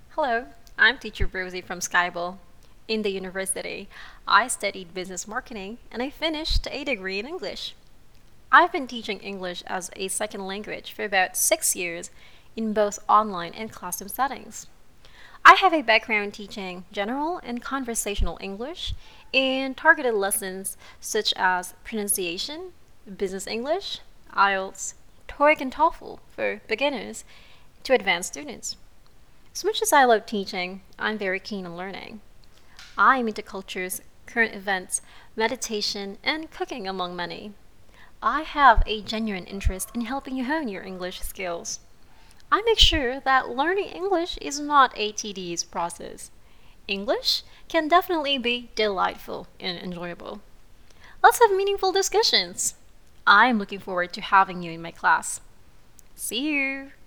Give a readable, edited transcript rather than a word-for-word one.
Hello, I'm teacher Rosie from Skyble. In the university, I studied business marketing and I finished a degree in English. I've been teaching English as a second language for about 6 years in both online and classroom settings. I have a background teaching general and conversational English and targeted lessons such as pronunciation, business English, IELTS, TOEIC, and TOEFL for beginners to advanced students. As much as I love teaching, I'm very keen on learning. I'm into cultures, current events, meditation, and cooking, among many. I have a genuine interest in helping you hone your English skills. I make sure that learning English is not a tedious process. English can definitely be delightful and enjoyable. Let's have meaningful discussions. I'm looking forward to having you in my class. See you!